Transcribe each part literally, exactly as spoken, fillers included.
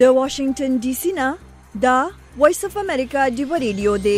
د واشنگټن ډي سي نه دا وایس اف امریکا دی ریډیو دی.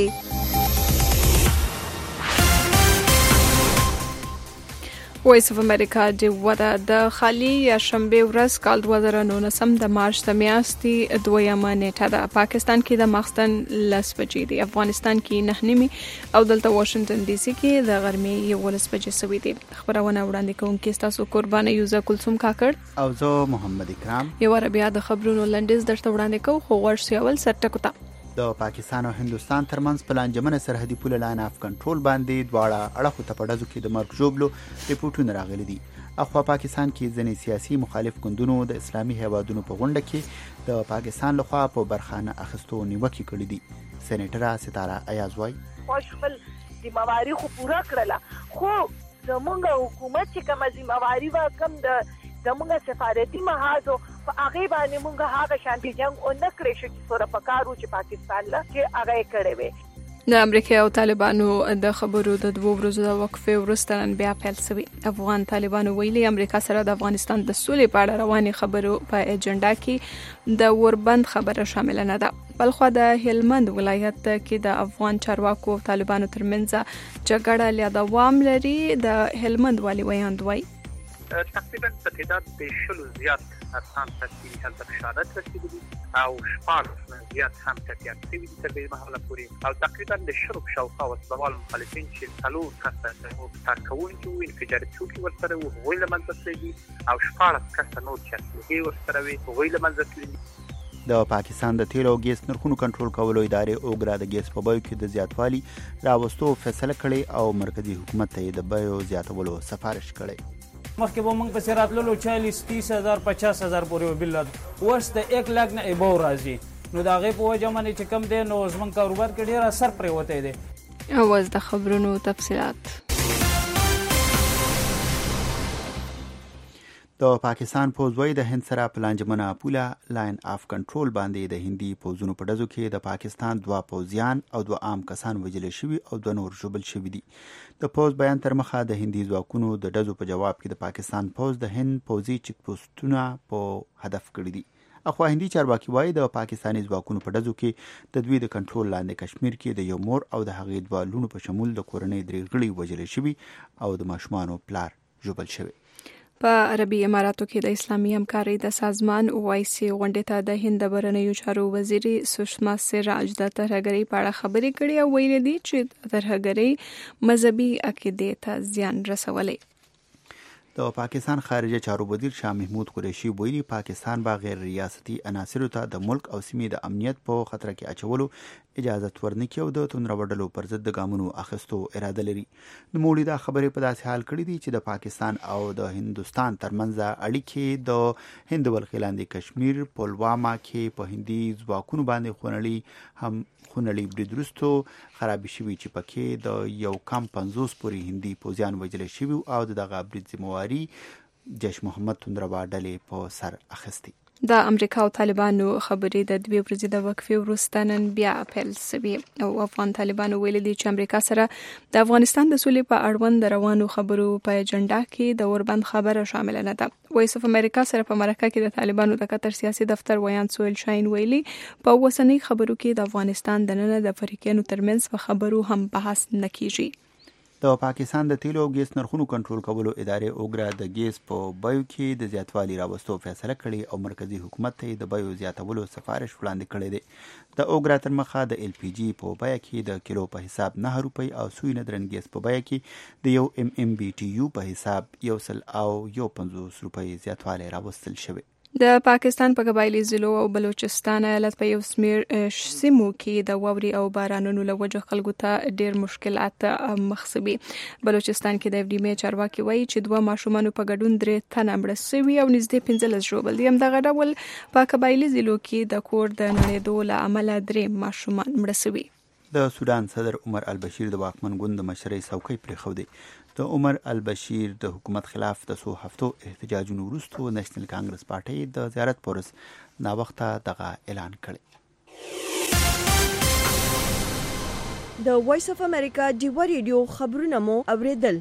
وایس اف امریکا دی ودا د خالی یا شنبه ورځ کال دوه زره نولس د مارچ د میاشتې دویمه نیټه ده. پاکستان کې د ماخستن لس بجې دي، افغانستان کې نه نیمه او دلته واشنگټن ډي سي کې د غرمې یولس بجې سوي دي. خبرونه وړاندې کوونکې تاسو قربانه یوزه کلثوم کاکړ او زه محمد اکرام. یو بیا د خبرونو لنډیز درته وړاندې کوم، خو ورشي اول سرټکو ته. د پاکستان او هندوستان ترمنځ په لانجمنه سرحدي پوله لاین اف کنټرول باندې دواړه اړخو ته په ډزو کې د مرګ ژوبلو ریپورتونه راغلي دي. اخوا پاکستان کې ځینې سیاسي مخالف ګوندونو د اسلامي هیوادونو په غونډه کې د پاکستان لخوا په برخانه اخیستو نیوکې کړې دي. سېنیټره ستاره ایاز وايي خوش خپل ذمہواری خو پوره کړله، خو زمونږ حکومت چې کومه ذمہواری وا کم د زمونږ سفارتي محاذو په هغه باندې مونږ هغه شانتي جنگ او نه کړی شو چې سره پکارو چې پاکستان لا چې هغه کړی وي. د امریکا او طالبانو د خبرو د دوه ورځو د وقفې وروسته نن بیا پیل شوی. افغان طالبانو ویلي امریکا سره د افغانستان د سولې په اړه رواني خبرو په اجنډا کې د وربند خبره شامل نه ده. بلخو د هلمند ولایت کې د افغان چارواکو او طالبانو ترمنځ جګړه لا دوام لري. د هلمند والی ویاند وایي تقریبا په تعداد د شلو زیات افغان تشکیل هلته بشارت رسیدلی او شپږ زیات هم تکیات شوي دي تر دې مهاله پورې، او تقریبا د شلو په شاوخوا وسلوال مخالفین چې څلور کسه کارکوونکي وو انفجاري توکي ورسره وو هغوی له منځه تللي او شپاړس کسه نور چې اسلحې ورسره وي هغوی له منځه تللي. د پاکستان د تیلو او ګیس نرخونو کنټرول کولو ادارې اوګرا د ګیس په بیو کې د زیاتوالي راوستو فیصله کړې او مرکزی حکومت ته د بیو زیاتولو سفارش کړې. مخکې به موږ پسې راتللو چالیس تیس هزار پچاس هزار پورې به بل اوس د ایک لاک نه ابو راځي، نو د هغې په وجه باندې چې کم دی نو زموږ کاروبار کې ډېر اثر پرېوتی دی. اوس د خبرونو تفصیلات. د پاکستان پوځ وایي د هند سره په لانجمنه پوله لاین اف کنټرول باندې د هندي پوځونو په ډزو کې د پاکستان دوه پوځیان او دوه عام کسان وژل شوي او دوه نور ژوبل شوي دي. د پوځ بیان تر مخه د هندي ځواکونو د ډزو په جواب کې د پاکستان پوځ د هند پوځي چیک پوسټونه په هدف کړي دي. اخوا هندي چارواکي وایي د پاکستاني ځواکونو په ډزو کې د دوی د کنټرول لاندې کشمیر کې د یو مور او د هغې دوه لوڼو په شمول د کورنۍ درې غړي وژل شوي او د ماشومانو پلار ژوبل شوی. په عربي اماراتو کې د اسلامي همکارۍ د سازمان اوایسي غونډې ته د هند بهرنیو چارو وزیر سشما سراج د ترهګرۍ په اړه خبرې کړې او ویلي دي چې ترهګرۍ مذهبي عقیدې ته زیان رسولی. د پاکستان خارجه چارو وزیر شاه محمود قریشي ویلي پاکستان با غیر ریاستي عناصرو ته د ملک او سیمې د امنیت په خطر کې اچولو اجازه ورنکړي او د توندروړلو پر ضد د ګامونو اخیستو اراده لري. نوموړي دا خبرې په داسې حال کړې دي چې د پاکستان او د هندوستان ترمنځ اړیکې د هند ولخې لاندې کشمیر پلواما کې په هندي ځواکونو باندې خونړي هم خونړي برید وروسته خراب شوي چې پکې د یو کم پنځوس پورې هندي پوځیان وژل شوي او دغه برید ذمہواري جیش محمد توندروا ډلې په سر اخیستې. د امریکا او طالبانو خبرې د دوه ورځې د وقفې وروسته نن بیا پیل شوې او افغان طالبانو ویلي دي چې امریکا سره د افغانستان د سولې په اړوند روانو خبرو په اجنډا کې د وربند خبره شامل نه ده. وایس اف امریکا سره په مرکه کې د طالبانو د قطر سیاسي دفتر ویان سویل شاین ویلي په وسنۍ خبرو کې د افغانستان د نن د فریقینو ترمنځ په خبرو هم بحث نه کیږي. د پاکستان د تیلو او ګیس نرخونو کنټرول کولو ادارې اوګرا د ګیس په بیو کې د زیاتوالي راوستو فیصله کړې او مرکزی حکومت ته د بیو زیاتولو سفارش وړاندې کړی دی. د اوګرا تر مخه د ایل پی جی په بیه کې د کیلو په حساب نه روپۍ او سوی ندرن ګیس په بیه کې د یو ام ام بی ټي یو په حساب یو سل او یو پنځوس روپۍ زیاتوالی راوستل شوی. د پاکستان په قبایلی ضلعو او بلوچستان ایالت په یو شمېر سیمو کې د واوري او بارانونو له وجه خلکو ته ډېر مشکلات مخ شوي. بلوچستان کې د اف ډي ام چارواکي وایي چې دوه ماشومان په ګډون درې تنه مړه شوي او نږدې پنځلس ژوبل دي. همدغه ډول په قبایلی ضلعو کې د کور د نړېدو له امله درې ماشومان مړه شوي. د سودان صدر عمر البشیر د واکمن ګوند د مشرۍ څوکۍ پرېښودې. د عمر البشیر د حکومت خلاف د څو هفتو احتجاجونو وروسته نېشنل کانګرس پارټۍ د زیارت پورس ناوخته دغه اعلان کړی. د وایس اف امریکا دی ریډیو خبرونه مو اوریدل.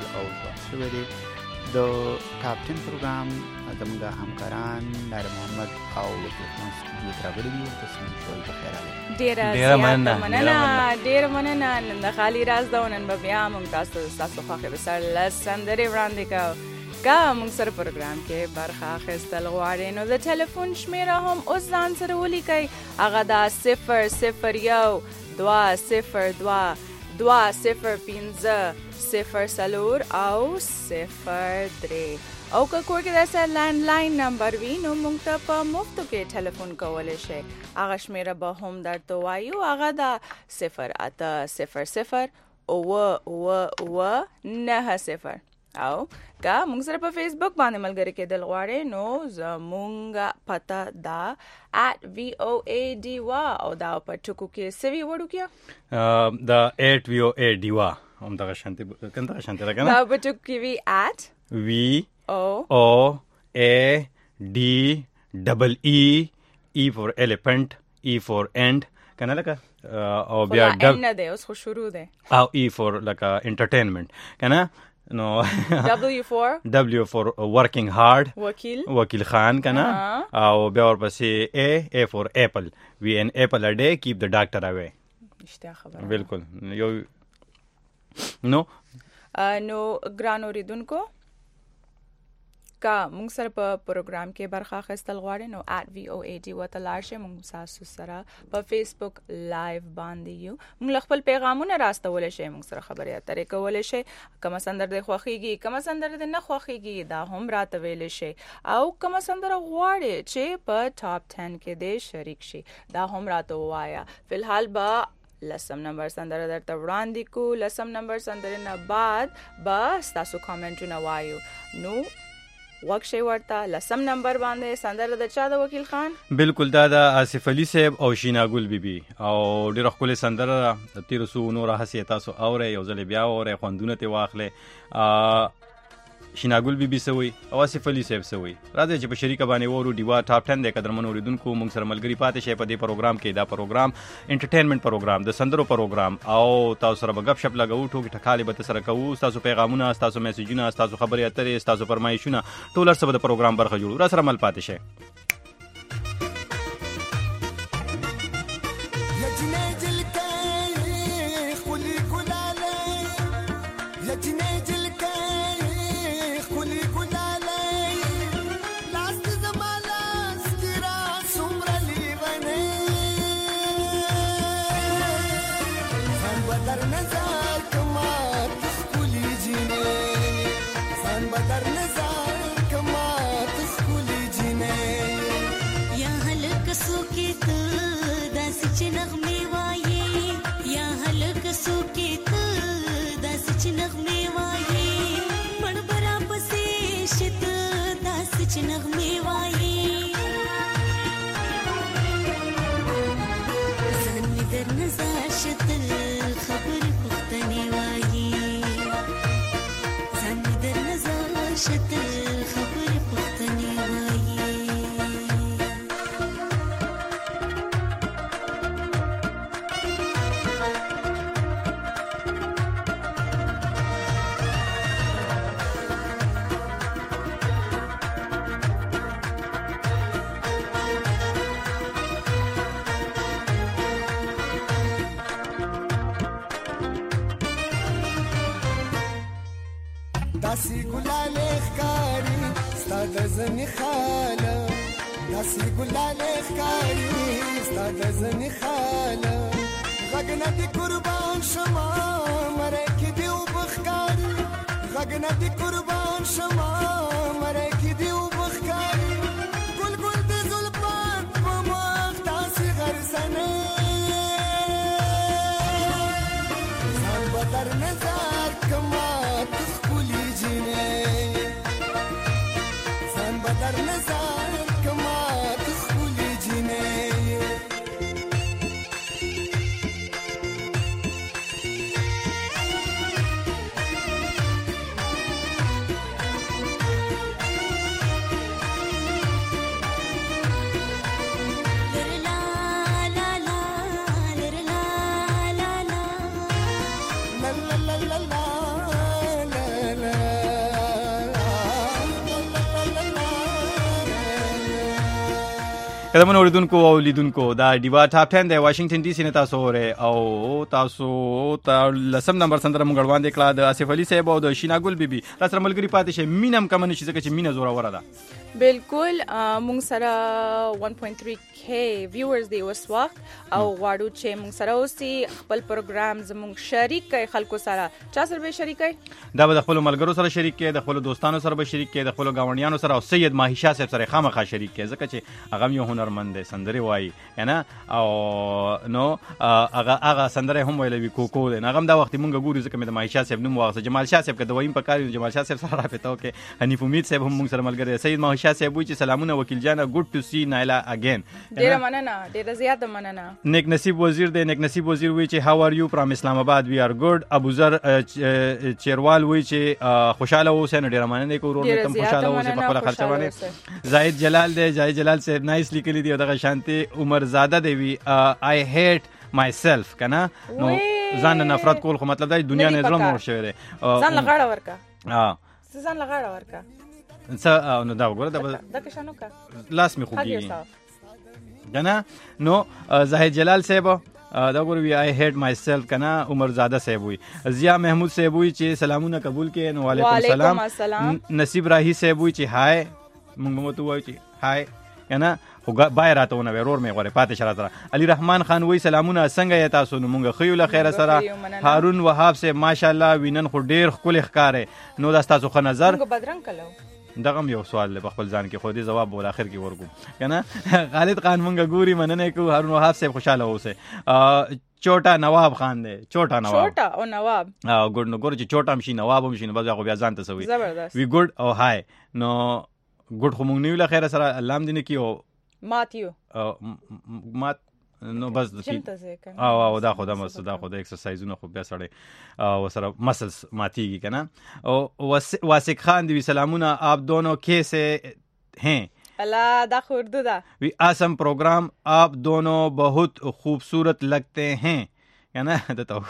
او ځواب شوی دی. د ټاپ ټن پروګرام زموږ همکاران نیر محمد او وکیل خان سټوډیو ته راغلي دي. تاسو هم شوي په خیر راغلي. ډېره زیاته مننه ډېره مننه. نن د خالي راز ده او نن به بیا موږ تاسو ستاسو خوښې د سر لس سندرې وړاندې کوو. که موږ سره پروګرام کې برخه اخیستل غواړئ نو د ټلیفون شمیره هم اوس ځان سره ولیکئ. هغه دا صفر صفر یو دوه صفر دوه دوه صفر پنځه صفر څلور او صفر درې. او که کور کې داسې لینډلاین نمبر وي نو موږ ته په مفتو کې ټلیفون کولی شئ. هغه شمیره به هم درته وایو. هغه دا صفر اته صفر صفر اوه اوه اوه نهه صفر. او که موږ سره په فیسبوک باندې ملګري کېدل غواړئ نو زموږ پته دا at V O A D W او دا په ټکو کې سوي وړو کې دا at V O A D W هم دغه شانتي کنه دغه شانتي راکنه دا په ټکو کې وی at V O O A D double E E for elephant E for end کنه لکه او بیا ډب نه دی اوس خو شروع دی او E for لکه entertainment کنه نو W for W for working hard وکیل وکیل خان کنه او بیا ورپسې A A for apple we an apple a day keep the doctor away. اشتیا خبره بالکل یو نو نو ګران اوریدونکو که موږ سره په پروګرام کې برخه اخیستل غواړئ نو at V O A D W ته لاړ شئ. موږ تاسو سره په فیسبوک لایو باندې یو. موږ خپل پیغامونه راستولی شئ. موږ سره خبرې اترې کولی شئ. کومه سندره دې خوښیږي کومه سندره دې نه خوښیږي دا هم راته ویلی شئ. او کومه سندره غواړئ چې په ټاپ ټن کې دې شریک شي دا هم راته ووایه. فلحال به لسم نمبر سندره درته وړاندې کو. لسم نمبر سندرې نه بعد به ستاسو کامنټونه وایو. نو وکشي ورته لسم نمبر باندې سندره د چا د وکیل خان؟ بالکل دا د آصف علي صاحب او شینا ګل بیبي او ډیره ښکلې سندره د تیرو څو نوره هسې تاسو اورئ یو ځل بیا اورئ خوندونه ترې واخلئ. شینا ګل بیبي څه وایي او آصف علي صاحب څه وایي راځئ چې په شریکه باندې وورو. ډیوا ټاپ ټن دی قدرمنو اورېدونکو موږ سره ملګري پاتې شئ په دې پروګرام کې. دا پروګرام انټرټینمنټ پروګرام د سندرو پروګرام او تاسو سره به گپ شپ لګوو ټوکې ټکالې به سره کوو. ستاسو پیغامونه ستاسو میسیجونه ستاسو خبرې اترې ستاسو فرمایشونه ټول هر څه به د پروګرام برخه جوړو. را سره مل پاتې شئ. داسې ګلاله ښکاري ستا د ځنې خاله داسې ګلاله ښکاري ستا د ځنې خاله غږ نه دې قربان شمه مری کې دې اوبه ښکاري غږ نه دې قربان شمه مری کې دې اوبه ښکاري ګل ګل دې زلفان په مخ داسې غرڅنې ځان به در نظر کما ځان به در نظر کما ته ښکلې جینۍ la la la la la قدمونه اوریدونکو او لیدونکو دا ډیوا ټاپ ټن د واشنگټن ډي سي نه تاسو اوره او تاسو ته لسم نمبر سندره مونږ وړاندې کړه د آصف علي صاحب او د شیناګل بیبي را سره ملګری پاتې شه مینم کمن شي ځکه چې مینا زوره وره ده بالکل مونږ سره one point three k viewers دی اوس وخت او غواړو چې مونږ سره اوسي خپل پروګرام زموږ شریک کړئ خلکو سره چا سره به شریک کړئ دا به د خپل ملګرو سره شریک کړئ د خپل دوستانو سره به شریک کړئ د خپل گاونډیانو سره او سید ماهی شاه صاحب سره خامخا شریک کړئ ځکه چې هغه یو هنرمند دی سندري وایي کنه او نو هغه هغه سندره هم ویلوي کوکو دی هغه دا وخت مونږ ګورو ځکه مې د ماهی شاه صاحب نوم واغسه جمال شاه صاحب کده وایم په کار جمال شاه صاحب سره راپته اوکې حنیف امید صاحب هم مونږ سره ملګری سید ماهی شاه صاحب وایي چې سلامونه وکیل جان ګډ ټو سی نایلا اگین ډیر مننه ډیر زیات مننه نیک نصیب وزیر دی نیک نصیب وزیر وایي چې هاو ار یو فرام اسلام آباد وی ار ګډ ابو ذر چیروال وایي چې خوشاله اوسئ ډیر مننه کوم ورور تم خوشاله اوسئ په خپل خرچه باندې زاهد جلال دی زاهد جلال صاحب نایس لیکلی دی دغه شانتي عمر زاده دی وی آی هیټ myself کنه نو ځان نفرت کول خو مطلب دی دنیا نه ظلم ور شوی دی ځان لغړه ورکا ها ځان لغړه ورکا څه نو دا وګوره دا د کښانو کا لاس می خوږي کنه نو زاهد جلال صاحب دا ګور وی آی هیټ مای سیلف کنه عمر زاده صاحب وی ضیا محمود صاحب وی چې سلامونه قبول کړي نو وعلیکم السلام نصیب راهی صاحب وی چې هاي مونږ مو ته وای چې هاي کنه خو بای راتهونه ورور مې غوړې پاتې شرا سره علي رحمان خان وی سلامونه څنګه یې تاسو نو مونږ خیو له خیره سره هارون وهاب صاحب ماشاءالله وینن خو ډیر خپل ښکارې نو دا تاسو خو نظر مونږ بدرنګ کلو دغه یو سوال له خپل ځان کې خو دې جواب بول اخر کې ورکو کنه خالد خان مونږ ګوري مننه کو هارون وهاب صاحب خوشاله اوسه چوټا نواب خان دی چوټا نواب چوټا او نواب اه ګور نو ګور چې چوټا مشي نواب هم شي نو بس هغه بیا ځان ته سوي زبردست وی ګډ او هاي نو ګډ خو مونږ نیو له خیره سره الله دې نه کیو ماتیو مات نو بس او او دا خو دا مس دا خو د ایکسرسایزونو خو بیا سره او سره مسلز ماتیږي کنه او واسق خان دی سلامونه آپ دونوں کیسے ہیں اللہ دا خو اردو دا وی آسم پروگرام آپ دونوں بہت خوبصورت لگتے ہیں کنه د تو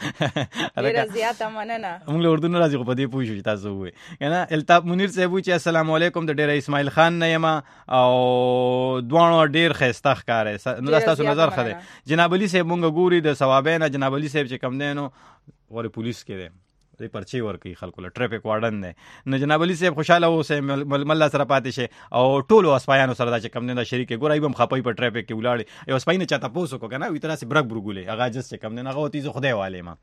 ډیر زیات مننه موږ له اردو نه راځي په دې پوښتنه تاسو وې کنه الطاف منیر صاحب چې السلام علیکم د ډیر اسماعیل خان نه یم او دوانو ډیر خسته ښکارې نو تاسو نظر خره جناب علي صاحب مونږ ګوري د ثوابین جناب علي صاحب چې کم دینو ور پولیس کې دی د پرچی ورکی خلکو له ټریفیک وارډن نه نو جناب علي صاحب خوشاله اوسه مل سره پاتې شه او ټولو اسپایانو سره دا چې کم نه شریک ګورای بم خپای په ټریفیک کې ولاړ یو اسپاین چاته پوسو کو کنه وی تر سي برګ برګولې هغه جس چې کم نه هغه تیزه خدای والے ما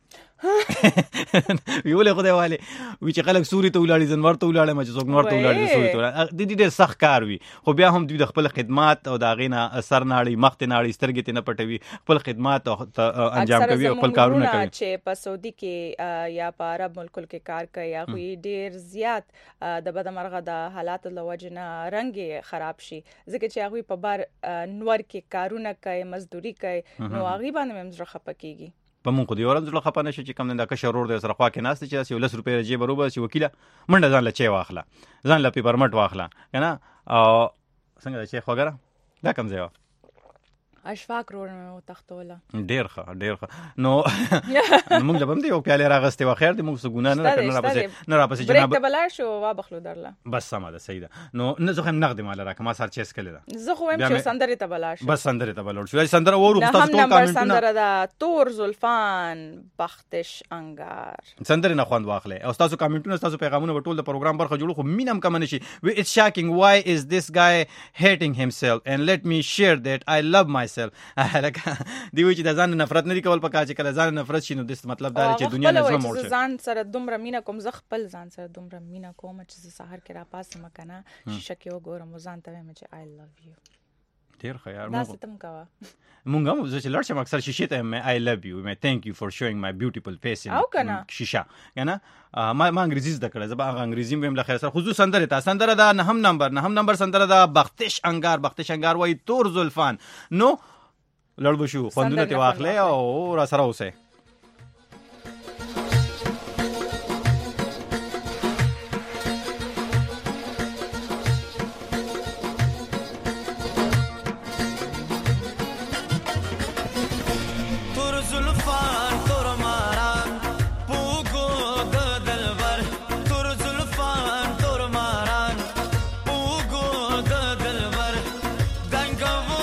ویولې خدای والے وی چې خلک سوري ته ولاړ زنور ته ولاړ ما چې څوک نور ته ولاړ سوري ته د دې ډېر سخت کار وی خو بیا هم د خپل خدمات او دا غینه اثر ناړي مخت ناړي سترګې ته نه پټوي خپل خدمات انجام کوي خپل کارونه کوي چې په سعودي کې یا په عرب ملکو کې کار کوي یا خو ډیر زیات د بدمرغه د حالات له وجنه رنګ خراب شي ځکه چې هغه په بار نور کې کارونه کوي مزدوري کوي نو هغه باندې هم زړه خپکیږي په مونږ خو دی ورځ زړه خپه نشي چې کم نه دا که شرور دی سره خوا کې ناست چې یو لس روپۍ جیب روبه چې وکیله منډه ځان له چی واخله ځان له پیپر مټ واخله کنه او څنګه د چی خوګره دا کم ځای اشفاق رور مې وتختوله ډیر ښه ډیر ښه نو موږ لبم دی او پیاله راغسته و خیر دی موږ څه ګناه نه کړل نه راپسې نه راپسې جناب بریک ته بلای شو وا بخلو درله بس سم ده صحیح ده نو نه زه هم نقد مال راکم ما سر چیس کړل ده زه خو هم چې سندره ته بلای شو بس سندره ته بلور شو سندره ورو تاسو ټول کامنټونه سندره ده تور زلفان بختش انګار سندره نه خوند واخلې او تاسو کامنټونه تاسو پیغامونه ټول د پروګرام برخه جوړو خو مینم کم نشي وی اټس شاکینګ why is this guy hating himself and let me share that I love myself دی وی چې د ځان نفرت نه کول پکا چې کله ځان نفرت شي نو د مطلب دا چې دنیا نه زما مور شي ځان سره دومره مینا کوم ز خپل ځان سره دومره مینا کوم چې سحر کې را پاس مکنه شیشه کې وګورم ځان ته مې چې I love you ډیر خیر مونږ دا ستم کوا مونږ هم چې لړ شم اکثر شیشه ته مې I love you مې thank you for showing my beautiful face in شیشه کنه ما ما انګریزي زده کړل زبا انګریزي مې له خیر سره خصوص سندره تا سندره دا نه هم نمبر نه هم نمبر سندره دا بختش انګار بختش انګار وای تور زلفان نو لړ بشو خوندونه ته واخلې او را سره اوسه Go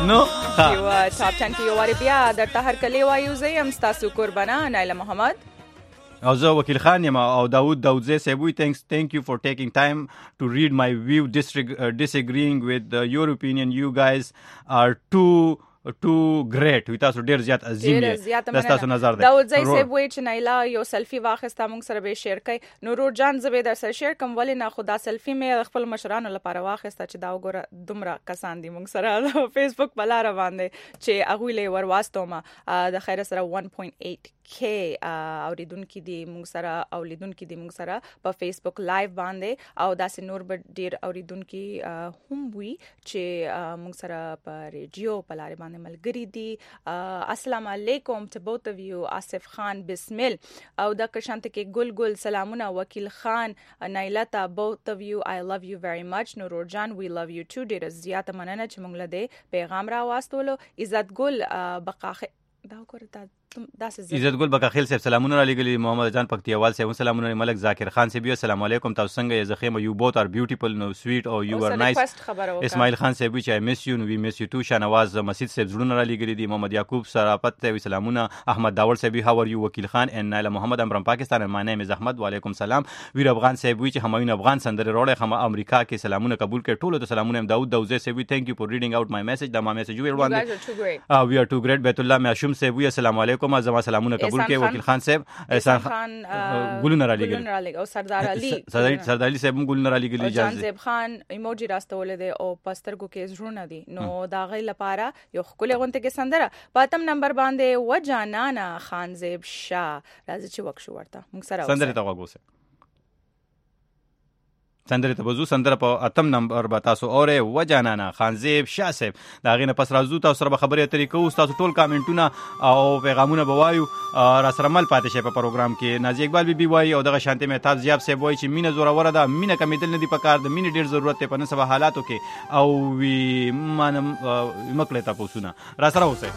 نو یو ټاپ ټن کې یو واری بیا درته هر کلی وایو زه یم ستاسو قربانه نایله محمد او زه وکیل خان یم او داود داودزی صاحب وی thanks thank you for taking time to read my view disagreeing with uh, your opinion. You guys are too to great وی تاسو ډیر زیات عظیم یې تاسو نظر ده. داود زئی صاحب وی چې نایلا یو سلفي واخسته موږ سره به شیر کړي نو روډ جان زبې در سره شیر کوم ولې نه خدا سلفي مې خپل مشرانو لپاره واخسته چې دا وګوره دومره کسان دي موږ سره فیسبوک په لار باندې چې هغه له ور واسطو ما د خیر سره one point eight k اوریدونکو دي موږ سره اولیدونکو دي موږ سره په فیسبوک لایو باندې او داسې نور به ډیر اوریدونکو هم وي چې موږ سره په ریډیو په لار باندې ملګری دي. السلام علیکم to both of you. آصف خان بسمل او د کشانت کې ګل ګل سلامونه وکیل خان نایلتا both of you I love you very much. نور جان we love you too. ډیر زیات مننه چې موږ له دې پیغام را واستولو. عزت ګل بقاخ دا وکړه عزت ګل بکاخیل صاحب سلامونه را لګلی. محمد جان پکتیوال صاحب سلامونه. ملک ذاکر خان صاحب السلام علیکم تاسو څنګه یې زخیم یو بوت ار بیوټیفل نو سویټ او یو ار نایس. اسماعیل خان صاحب چې آی مس یو نو وی مس یو ټو. شنواز مسجد صاحب زړونه را لګلی دي. محمد یعقوب سرافت صاحب سلامونه. احمد داول صاحب هاو ار یو وکیل خان ان نایله محمد امرم پاکستان my name is احمد وعلیکم سلام. ویر افغان صاحب چې همایون افغان سندره روړې خمه امریکا کې سلامونه قبول کړ ټولو ته سلامونه. داود داوزه صاحب thank you for reading out my message. دا ما میسج وی روان دي we are too great. بیت الله معشوم صاحب السلام علیکم زما سلامونه قبول کړئ. وکیل خان صاحب احسان خان ګلونه را لګل او سردار علي سردار علي صاحب ګلونه را لګل. جان زیب خان ایموجی راستول دي او پسترګو کې زړونه دي نو دا غي لپاره یو خپل غونته کې سندره پاتم نمبر باندې وجانانا خان زیب شاه راځي چې وښو ورته موږ سره سندره ته وګوسه سندره ته بزو سندره په اتم نمبر به تاسو اوره وجانانا خانزیب شاه صاحب دا غینه پس راځو تاسو سره خبرې اترې کوو. تاسو ټول کامنټونه او پیغامونه بوایو را سره مل پاتې شي په پروګرام کې. نازي اقبال بي بي وایي او دغه شانتي مهتاب زیاب صاحب وایي چې مینه زوره وره ده مینه کمیدل نه دی پکار د مینه ډیر ضرورت ته په نسبه حالاتو کې او وی مانم مکله تاسو نه را سره اوسه.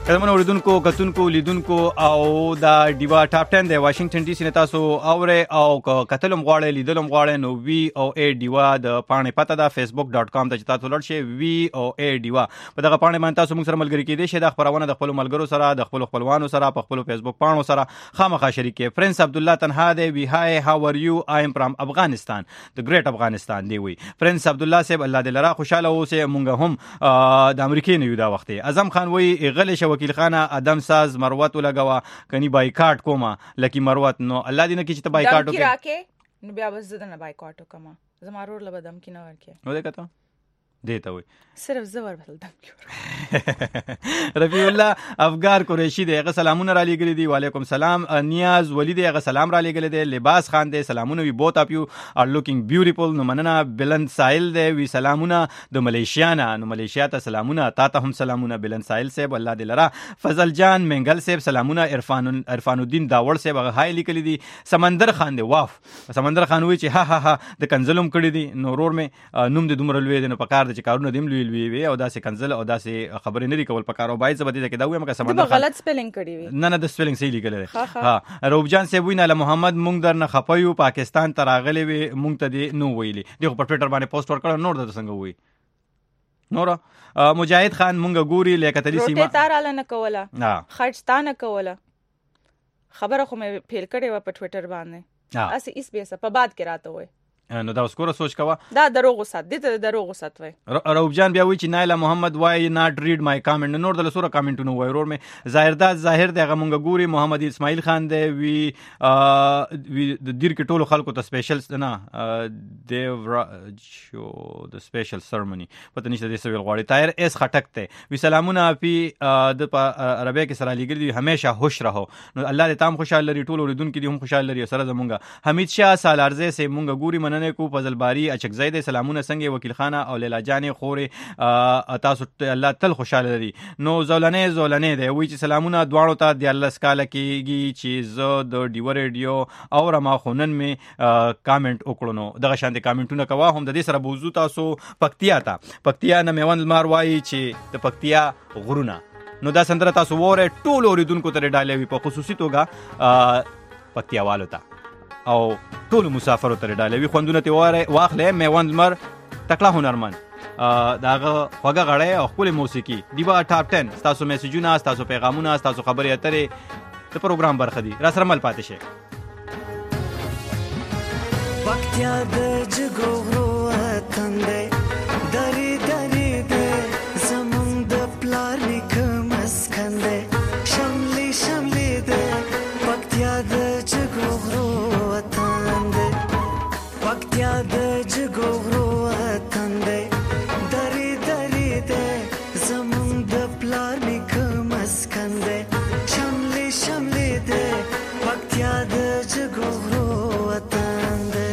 قدمونه اوریدونکو کتونکو لیدونکو او دا ډیوا ټاپ ټن د واشنگټن ډي سي نه تاسو اوره او کتلم غواړئ لیدلم غواړئ نو وی او ای ډیوا د پاڼې پته ده فیسبوک ډاٹ کام ته چې تاسو لړ شئ وی او ای ډیوا په دغه پاڼې باندې تاسو موږ سره ملګری کېدئ شئ د خبرونه د خپل ملګرو سره د خپل خپلوانو سره په خپل فیسبوک پاڼو سره خامخا شریکې فرنس عبد الله تنها دی وی هاي هاو ار یو آی ام فرام افغانستان د ګریټ افغانستان دی وی فرنس عبد الله صاحب الله دې لرا خوشاله اوسه مونږ هم د امریکای نه یو دا وخت اعظم خان وی غل شو وکیل خانه ادم ساز مروت ولګوا کني بایکاټ کوما لکی مروت نو الله دې نه کی چې بایکاټ وکړي راکې نو بیا بس زدن بایکاټ وکما زمارور لبدم کی نه ورکه نو دې کته دیتا وي صرف زور بدل دم رفیع الله افغار قریشی دی هغه سلامونه را لګری دی وعلیکم سلام نیاز ولی دی هغه سلام را لګل دی لباس خان دی سلامونه وی بوت اپ یو ار لوکینګ بیوټیفول نو مننه بلند سایل دی وی سلامونه د ملیشیا نه نو ملیشیا ته سلامونه تا ته هم سلامونه بلند سایل صاحب الله دې لرا فضل جان منګل صاحب سلامونه عرفان عرفان الدین داوړ صاحب هغه هاي لیکل دی سمندر خان دی واف سمندر خان وی چې ها ها ها د کنزلم کړی دی نو رور می نوم د دومره لوی دی نو پکار چې کارونه دیم لوی لوی وي او داسې کنزل او داسې خبرې نه لیکول پکارو باید زبدي کې دا وایم که سمندر غلط سپیلینګ کړی وي نه نه د سپیلینګ صحیح لیکل دی ها روب جان سی وینا له محمد مونږ درنه خپایو پاکستان ته راغلی وي مونږ ته دی نو ویلي دی په ټوئیټر باندې پوسټ ورکړ نور د څنګه وی نور مجاهد خان مونږ ګوري لیکتلی سیما روټه تار نه کوله خرچستانه کوله خبره خو مې فیل کړې و په ټوئیټر باندې اسی اس بیس په بعد کې راته وای نو دا وسکوره سوچ کوا دا دروغ وسات دي ته دروغ وسات وای روب جان بیا وی چې نایلا محمد وای ناٹ ریډ مای کامنټ نور د لسوره کامنټونو وای رور مې ظاهرداد ظاهر دغه مونږ ګوري محمد اسماعیل خان دی وی وی د دیر کې ټولو خلکو ته سپیشل نه دیو شو د سپیشل سرمنی پته نشته د سویل غواړي تایر اس خټک ته وی سلامونه پی د عربی کې سره لګل دي همیشه خوش رهو نو الله دې تام خوشاله لري ټولو ردون کې دي هم خوشاله لري سره زمونږ حمید شاه سالارزه سه مونږ ګوري مننه کو فضل باری اچکزی د سلامونه څنګه وکیل خانه او لیلا جانې خوري تاسو الله تل خوشاله لري نو زولنې زولنې دی وی چې سلامونه دواړو ته د الله سکاله کېږي چې زه د ډیو ریډیو او رما خونن می کامنټ وکړو نو دغه شان دي کامنټونه کوا هم د دې سره بوزو تاسو پکتیا ته پکتیا نه میوند مار وای چې د پکتیا غرونه نو دا سندره تاسو وره ټول اوریدونکو ته ډالې وي په خصوصي توګه پکتیا والو ته او ټول مسافرو ته ډالوي خوندونه تی واره واخلې میوند مر تکړه هنرمن داغه خوګه غړې او خپل موسیقي دیوا ټاپ ټن تاسو میسجونه تاسو پیغامونه تاسو خبرې اترې د پروګرام برخه دي را سره مل پاتې شي وختیا د جګو وطن دې دري دري دې زمون د پلار نکم اسکن دې شملي شملي دې وختیا د جګو وختیا د جګو وطن دې دري دري دې زمون د پلار نکم اسکن دې شملي شملي دې وختیا د جګو وطن دې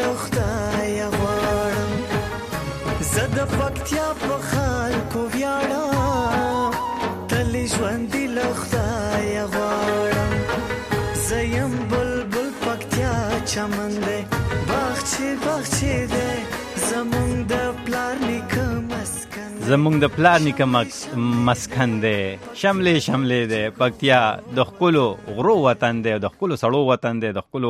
خدای غواړم زه د پکتیا په خلکو ویاړم تل ژوند له خدای غواړم زه یم بلبل پکتیا چمن دی باغچې باغچې دی زمونږ د پلار نیکه مسکن زمونږ د پلار نیکه مسکن دی شملې شملې دی پکتیا د ښکلو غرو وطن دی د ښکلو سړو وطن دی د ښکلو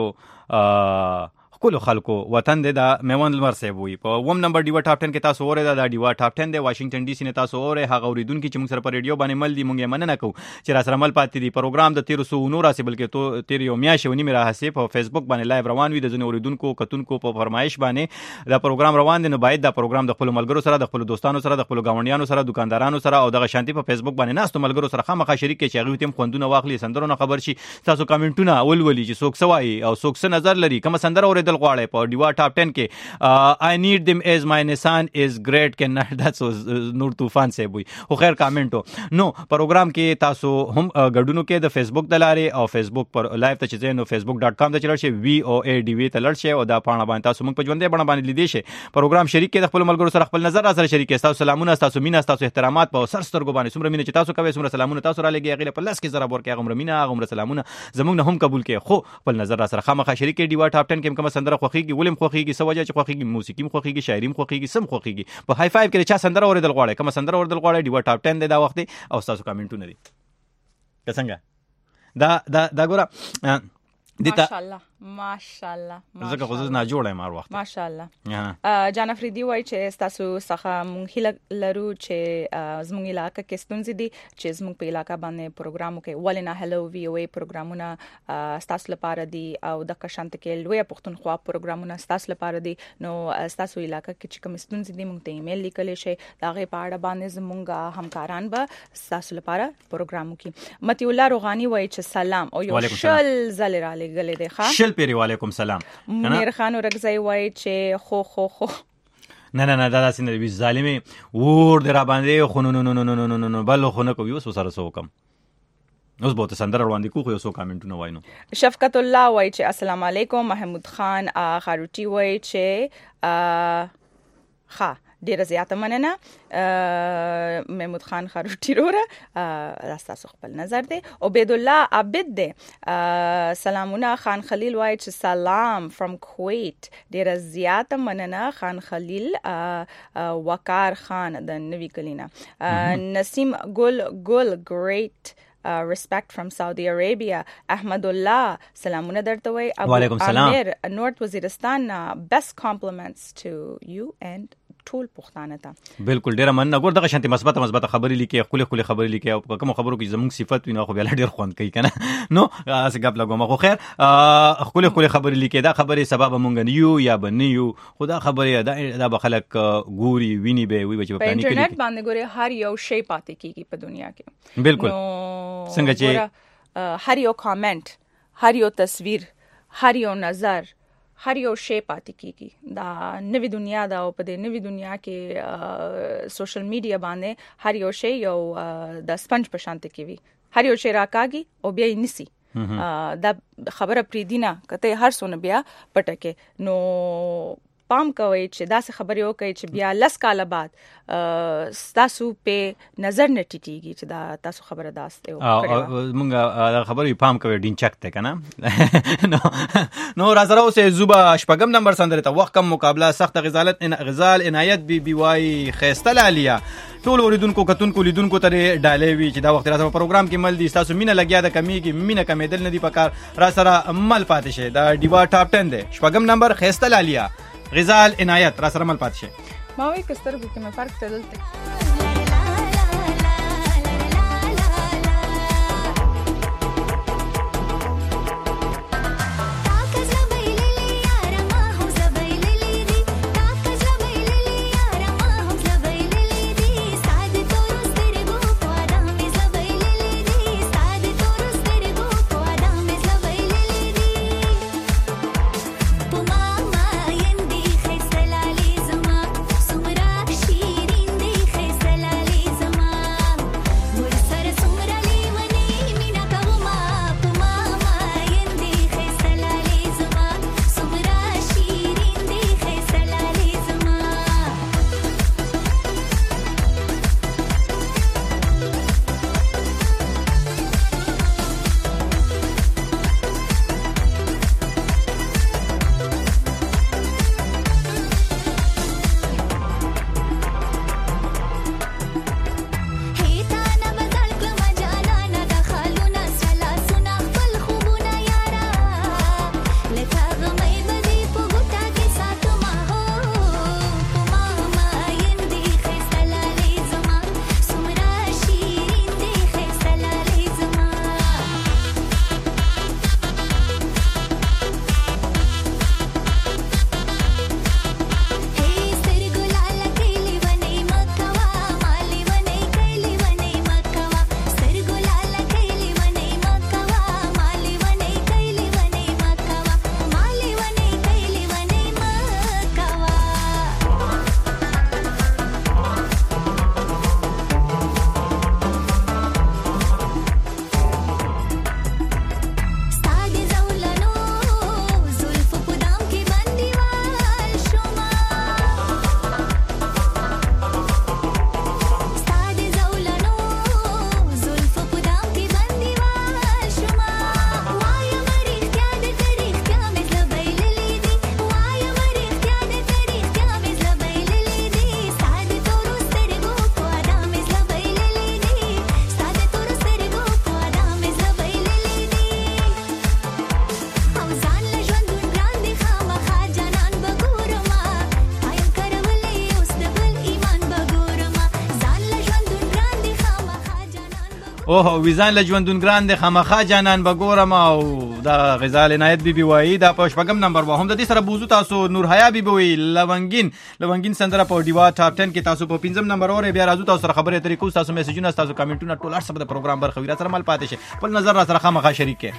ټولو خلکو وطن دی دا میوند لمر صاحب وي په وم نمبر ډیوا ټاپ ټن کې تاسو اورئ دا د ډیوا ټاپ ټن دی واشنگټن ډي سي نه تاسو اورئ هغه اوریدونکي چې موږ سره په ریډیو باندې مل دي موږ یې مننه کوو چې را سره مل پاتې دي پروګرام د تیرو سو نور راسي بلکې تو تیر یو میاشتې ونیمې راهسې په فیسبوک باندې لایو روان وي د ځینو اوریدونکو کتونکو په فرمایش باندې دا پروګرام روان دی نو باید دا پروګرام د خپل ملګرو سره د خپل دوستانو سره د خپل گاونډیانو سره دکاندارانو سره او دغه شانتي په فیسبوک باندې ناستو ملګرو سره خامخا شریک کې چې هغه تیم خوندونه واخلي سندرونه خبر شي تاسو کمنټونه اولولي چې څوک سوای او څوک څه نظر لري کوم سندره اوریدل غواړي په ډیوا ټاپ ټن کې I need them as my Nissan is great can that's نور طوفان سے وي خو خیر کامنټو نو پروګرام کې تاسو هم غډونو کې د فیسبوک د لارې او فیسبوک پر لایو ته چې نو facebook dot com ته چلل شي وی او ای ډی وی ته لړ شي او دا پاڼه باندې تاسو موږ په ژوندې باندې باندې لیدئ شي پروګرام شریک کې د خپل ملګرو سره خپل نظر سره شریک کې تاسو سلامونه تاسو مینا تاسو احترامات په سر سترګو باندې څومره مینه چې تاسو کوي څومره سلامونه تاسو را لګي غیله په لاس کې زره ورکه غمر مینا غمر سلامونه زموږ نه هم قبول کې خو خپل نظر سره خامخا شریک کې ډیوا ټاپ ټن کې کوم سندره خوخيږي ولیم خوخيږي سوجه چې خوخيږي موسیقي خوخيږي شاعري خوخيږي سم خوخيږي په هاي فایو کې چا سندره اوریدل غواړي کوم سندره اوریدل غواړي ډیوا ټاپ ټن دی دا وخت او تاسو کمنټونه دي څنګه دا دا دا ګوره ماشاءالله ماشاءالله زکه خو نه جوړه مار وخت ماشاءالله جان افریدي وای چې تاسو څخه مونږ هیله لرو چې زموږ علاقې کې ستونزې دي چې زموږ په علاقې باندې پروګرامو کې ولنا هلو وی او ای پروګرامونه تاسو لپاره دي او د کشانت کې لوی پښتونخوا پروګرامونه تاسو لپاره دي نو تاسو علاقې کې چې کوم ستونزې دي مونږ ته ایمیل لیکل شي دا غي په اړه باندې زموږ همکاران به تاسو لپاره پروګرامو کې متي الله روغاني وای چې سلام او یو شل زل را لګلې ده ښه شل پیری وعلیکم سلام منیر خان ورغزای وای چې خو خو خو نه نه نه دا داسې نه وي ظالمي ور در باندې خو نو نو نو نو نو نو بل خو نه کوي اوس سره سو کم اوس به ته سندره وړاندې کوو یو څو کامنټونه وایو شفقت الله وای چې السلام علیکم محمود خان خاروټي وای چې ښه ډیره زیاته مننه محمود خان خاروټي وروره تاسو خپل نظر دی عبید الله عبد دی سلامونه خان خلیل وای چې سلام فرام کویت ډیره زیاته مننه خان خلیل وقار خان د نوی کلینا نسیم ګل ګل ګریټ Uh, respect from Saudi Arabia Ahmadullah salamuna darta wai Abu Amir North Waziristan uh, best compliments to you and ټول پښتانه ته بالکل ډیره مننه ګور دغه شانتي مثبت مثبت خبرې لیکي خپل خپل خبرې لیکي او کوم خبرو کې زموږ صفات وینو خو بیا ډیر خوند کوي کنه نو اس غب لګوم خو خیر خپل خپل خبرې لیکي دا خبرې سبب مونږ نه یو یا بنیو خدا خبرې دا د خلک ګوري ویني به وي چې په انټرنیټ باندې ګوري هر یو شی پاتې کیږي په دنیا کې بالکل څنګه چې هر یو کامنټ هر یو تصویر هر یو نظر هر یو شی پاتې کیږي دا نوې دنیا دا او په دې نوې دنیا کې سوشل میډیا باندې هر یو شی یو د سپنج په شان ته کوي هر یو شی راکاږي او بیا یې نسی دا خبره پری دینه کته هر څونه بیا پټکه نو پام کوي چې دا څه خبرې وکړي چې بیا لس کال بعد تاسو په نظر نه ټیټیږي چې دا تاسو خبره داسته وکړه مونږ خبرې پام کوي ډین چک ته کنه نو نو راځره اوسه زوبا شپږم نمبر سندره ته وخت کم مقابله سخت غزالت ان غزال عنایت بی بی وای خيستل علیا ټول اوریدونکو کتونکو لیدونکو ته ډالې وی چې دا وخت راځه په پروګرام کې مل دي تاسو مینه لګیا د کمیږي مینه کمیدل نه دی پکار را سره مل پاتې شه دا ډیوا ټاپ ټن دی شپږم نمبر خيستل علیا غزال عنایت را سره مل پاتې شه ما وی کسترګو کې مې فرق تدلته خيستل علي زما سمرا شيرين دي خيستل اوه ویزان له ژوندون ګران د خامخا جانان بګورم او دا غزال عنایت بي بي وای دا په شپږم نمبر و هم د دې سره بوزو تاسو نور حیا بي بي وای لونګین لونګین سندره په ډیوا ټاپ ټن کې تاسو په پنځم نمبر اور بیا راځو تاسو سره خبرې اترې کوو تاسو میسجونه تاسو کمنټونه ټول هر څه د پروګرام برخه وي را سره مل پاتې شي خپل نظر را سره خامخا شریک کړئ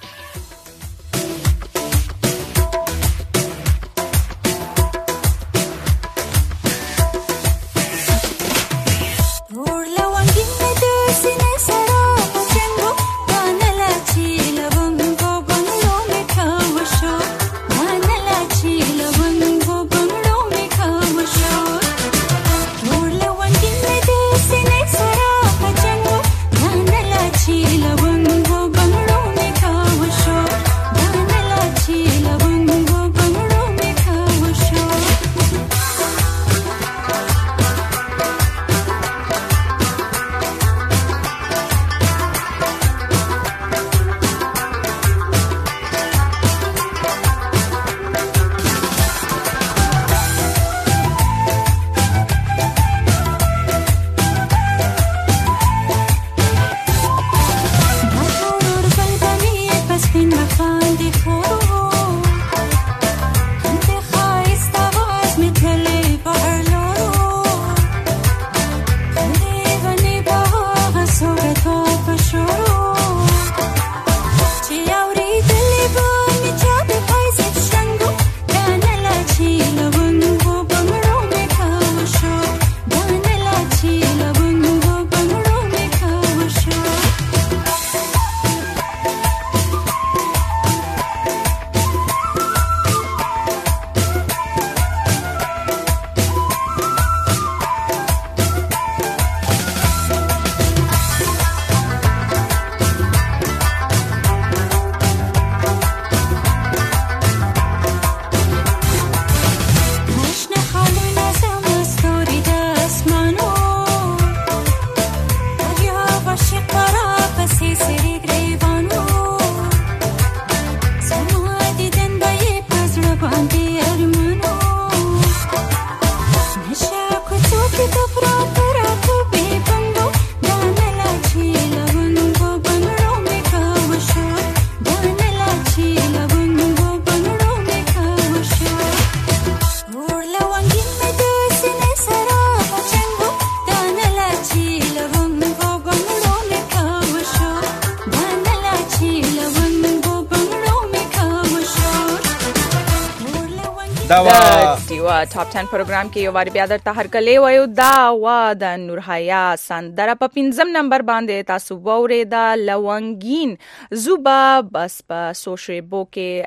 ټاپ ټن پروګرام کې یو واری بیا درته هرکلی وایو دا وا د نور حیا سندره په پنځم نمبر باندې تاسو وورې دا لونګین زوبا بس په سوشيبو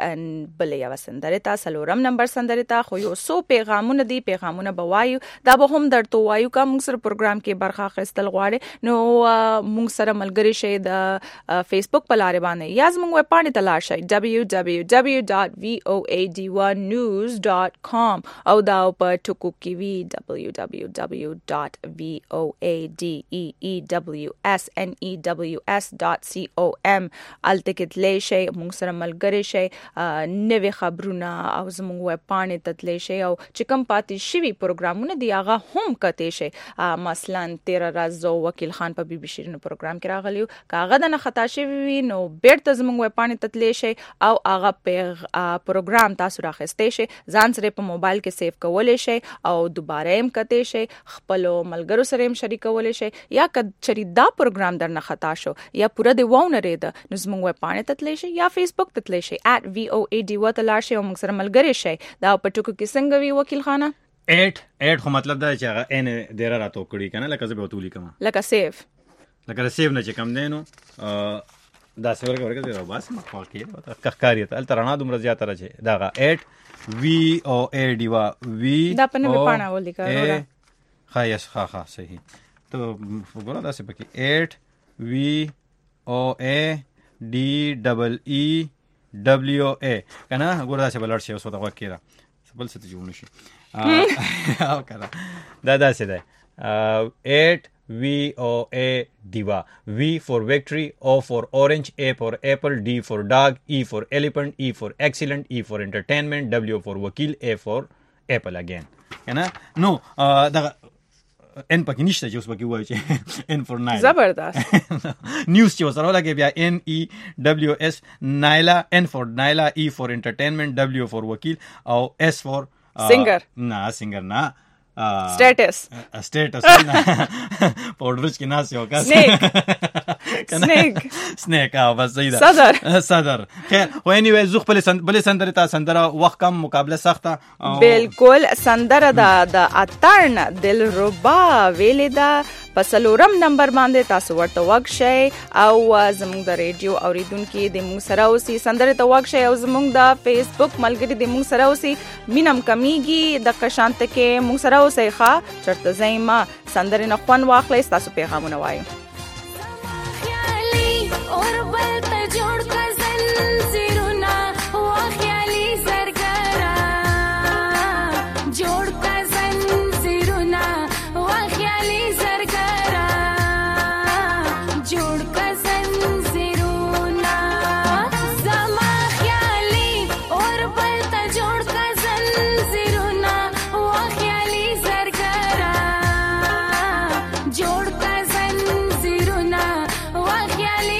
کې بل یو سندره تاسو څلورم نمبر سندره تا خو یو سو پیغامونه دی پیغامونه بوایو دا به هم درته وایو کوم سره پروګرام کې برخه اخیستل غواړي نو موږ سره ملګری شي د فیسبوک په لارې باندې یا زموږ ویب پاڼې ته لاړ شئ دبليو دبليو دبليو ډاټ وی او ای ډي ون نیوز ډاټ کام او دا په ټکو کې وی دبليو دبليو دبليو ډاټ وی او ای ډي ای ای دبليو اس ان ای دبليو اس ډاټ سی او ام الته کې تللی شئ موږ سره ملګری شئ نوې خبرونه او زموږ ویب پاڼې ته تللی شئ او چې کوم پاتې شوي پروګرامونه دی هغه هم کتلی شئ مثلا تیره ورځ زه وکیل خان په بي بي شیرین پروګرام کې راغلی یو که هغه د نه خطا شوي وي نو بیرته زموږ ویب پاڼې ته تللی شئ او هغه پروګرام تاسو راخیستی شئ ځان سره په موبایل کې سیف کولی شئ او دوباره هم کتی شئ خپلو ملګرو سره هم شریکولی شئ یا که چېرې دا پروګرام درنه خطا شو یا پوره دې واونرېده نو زموږ ویب پاڼې ته تللی شئ یا فیسبوک ته تللی شئ ایټ وی او ای ډي و ته لاړ شئ او موږ سره ملګری شئ دا په ټکو کې څنګه وي وکیل خانه ایټ ایټ خو مطلب دا چې هغه ان ډیره راته وکړي کنه لکه زه به وتولی کما لکه سیف لکه سیف نه چې کم دی نو دا څه ورګه ورګه دی راو باسم خو کې کخکاریت ال ترانه دومره زیاته راځي داغه ایټ وی او ای ډي وا وی دا پنه په پاڼه ولي کارو خایس خا خا صحیح ته وګوره دا څه پکې ایټ وی او ای ډي ډبل ای دبليو ای کنه وګوره دا څه بلړ شي اوس دا وکړه بل څه ته جوړ نشي او کنه دا دا څه ده ایټ V O A Diva. V for victory, O for orange, A for apple, D for dog, E for elephant, E for excellent, E for entertainment, W for wakil, A for apple again. You know? No, uh, the ان پکې نشته چې اوس پکې وایي چې ان فور نایلا زبردست نیوز چې وسره ولګي بیا ان ای دبلیو اس نایلا، ان فور نایلا، ای فور انټرټینمنت، دبلیو فور وکیل او اس فور سنگر. نه سنگر نه، سټیټس سټیټس پاوډرز کې ناس یو کا سنیک سنیک سنیک او بس صحیح ده صدر صدر. خیر خو اني وای زغ بل بل سندره تا سندره وخت کم مقابله سخته بالکل. سندره د د اترن دلربا ویلې دا پسلورم نمبر باندې تاسو ورته وښی او زموږ د ریډیو اوریدونکو د موږ سره اوسي سندره ته وښی او زموږ د فیسبوک ملګری د موږ سره اوسي مینم کمیږي د قشانت کې موږ سره اوسي ښا چرته زایما سندره نه خوان واخلې تاسو پیغامونه وایو. اور بل ته جوړ کزن زیرونا واخیالي زرګرا جوړ کزن زیرونا واخیالي زرګرا جوړ کزن زیرونا زما خیالي اور بل ته جوړ کزن زیرونا واخیالي زرګرا جوړ کزن زیرونا واخیالي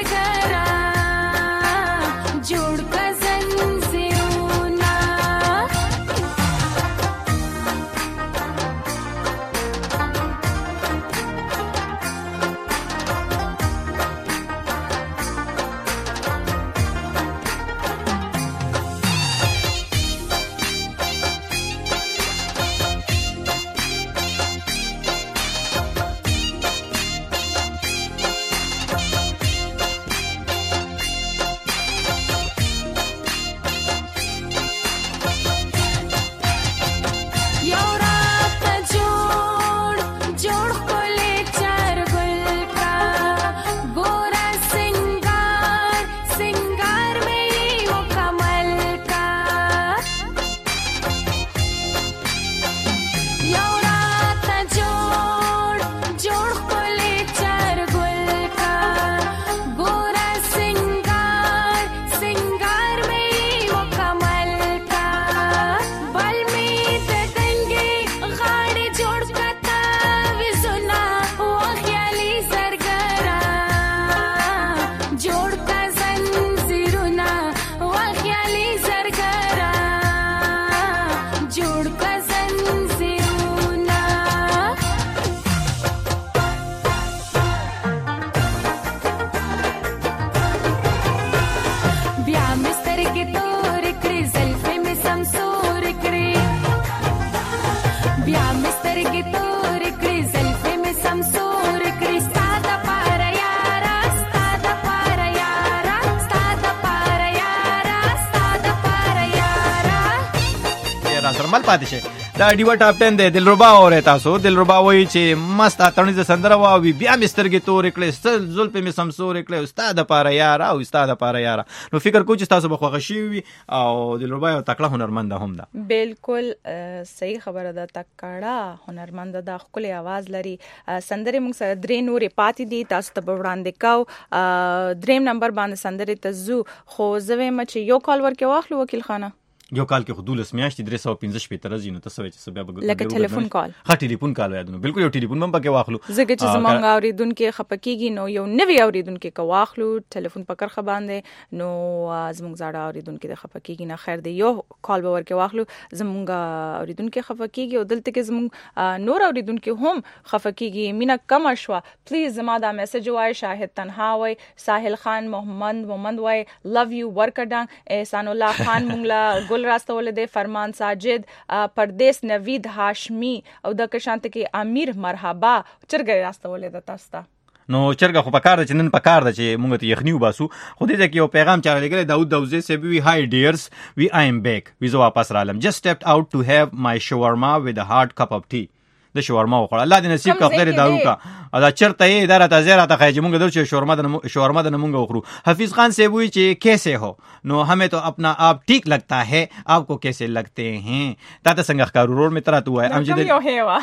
مل پاتې شي دا ډیو ټاپ ټن دی دلربا اورې تاسو دلربا وایي چې مست اتڼیزه سندره واوي بیا مسترګې تورې کړې ستل زلفې مې سمسورې کړې استاد لپاره یاره او استاد لپاره یاره. نو فکر کوم چې تاسو به خوښ شي وي او دلربا یو تکړه هنرمند هم ده. بالکل صحیح خبره ده، تکړه هنرمند ده، خپل आवाज لري. سندره موږ سره درې نورې پاتې دي تاسو ته وړاندې کاو. دریم نمبر باندې سندره ته زو خو زوی مچ یو کال ورکه واخلو وکیل خانه یو کال کې خودولس میاشتې درې سوه پنځه شپېته ورځې نو تاسو چې بیا به لکه ټلیفون کال ها ټلیفون کال یادونه بالکل یو ټلیفون هم پکې واخلو زګه چې زمونږ اوریدونکو خپکیږي نو یو نوی اوریدونکو کو واخلو ټلیفون پکړه خ باندې نو زمونږ زړه اوریدونکو د خپکیږي نه خیر دی یو کال به ورکه واخلو زمونږ اوریدونکو خپکیږي او دلته کې زمونږ نور اوریدونکو هم خپکیږي مینا کم شوا پلیز زما دا میسج وای شاهد تنها وای ساحل خان محمد محمد وای لو یو ورکډنګ احسان الله خان مونږ ګل راستول دي فرمان ساجد پردیس نوید هاشمی او د کشانت کې امیر مرحبا چرګ راستول دي تاسو نو چرګه خو پکار ده چې نن پکار ده چې موږ ته یخنی وباسو خو دې ځکه یو پیغام چا لګل داود دوزه سی وی هاي ډیرز وی آی ام بیک وی زو واپس رالم جست stepped out to have my shawarma with a hard cup of tea د شاورما وخوړه الله دې نصیب کا خدای دارو کا دا چرته یې اداره ته زیره ته خایج مونږ درچ شاورما د شاورما د مونږ وخورو. حفیظ خان سے وی چې کیسے ہو نو ہمیں تو اپنا آپ ٹھیک لگتا ہے آپ کو کیسے لگتے ہیں تا ته څنګه ښکارو روړ می ترا تو ہے امجد یو هوا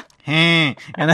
ہیں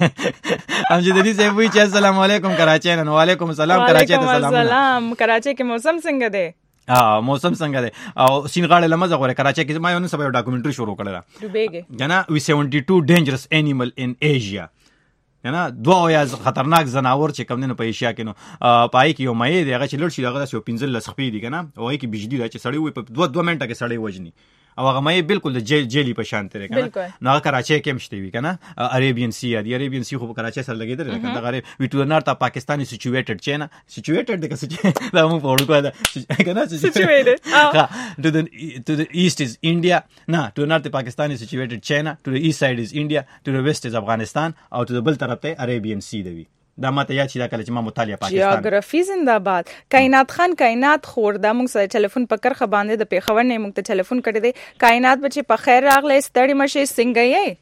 امجد دې سے وی چې السلام علیکم کراچی نن وعلیکم السلام کراچی ته سلام سلام کراچی کې موسم څنګه دی ها موسم څنګه دی او سین غاړه لمزه غوړه کراچي کې ما یو نن سبا یو ډاکومنټري شروع کړل ډوبېږي جنا وی سیونټي ټو ډینجرس انیمل ان ایشیا نه دوه یا خطرناک زناور چې کوم نه په ایشیا کې نو پای کې یو مې دی هغه چې لړ شي هغه یو پنځل لسخپې دي کنه او هغه کې بجلی دا چې سړی وي په دوه دوه منټه کې سړی وجني او هغه مې بالکل د جیل جیلی په شان تر کنه نو هغه کراچي کې مشته وی کنه عربین سی دی عربین سی خو په کراچي سره لګیدل کنه دا غریب وی ټو نارت پاکستاني سچویټډ چینا سچویټډ د کسه دا مو په وړو کوه کنه سچویټډ ها ټو د ټو د ایست از انډیا نه ټو نارت پاکستاني سچویټډ چینا ټو د ایست ساید از انډیا ټو د ویسټ از افغانستان او ټو د بل طرف ته عربین سی دی دا ماته یاد شي دا کله چې ما مطالعه پاکستان جیوغرافي زنده‌باد کائنات خان کائنات خور دا موږ سره ټلیفون پکر خ باندې د پیښور نه موږ ته ټلیفون کړی دی کائنات بچي په خیر راغله ستړي مشه څنګه یې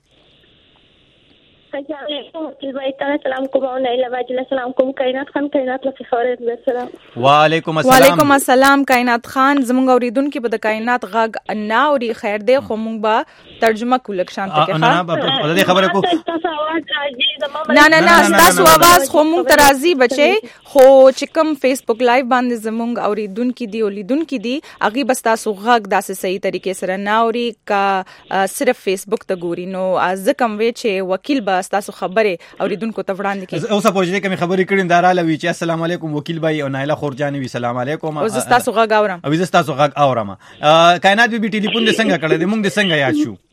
السلام کوم او نه لواجل السلام کوم کائنات خان کائنات له خبره السلام وعلیکم السلام وعلیکم السلام کائنات خان زموږ اوریدونکو به د کائنات غږ نه اوري خیر دی خو موږ به ترجمه کولک شانته کې نه نه د خبره کو نه نه نه تاسو आवाज خو موږ ترازی بچي خو چې کوم فیسبوک لایو باندې زموږ اوریدونکو دی اولیدونکو دی اغي بس تاسو غږ داسې صحیح طریقې سره نه اوري کا صرف فیسبوک ته ګوري نو ځکه وی چې وکیل به تاسو خبره اوریدونکو ته وړاندې کړي اوس په وجه کې خبرې کړم داراله وی چې السلام علیکم وکیل بای او نایله خورجانی وی السلام علیکم او زه تاسو غږ اورم او زه تاسو غږ اورم کائنات بي ټلیفون دې څنګه کړل دې مونږ دې څنګه یاد شو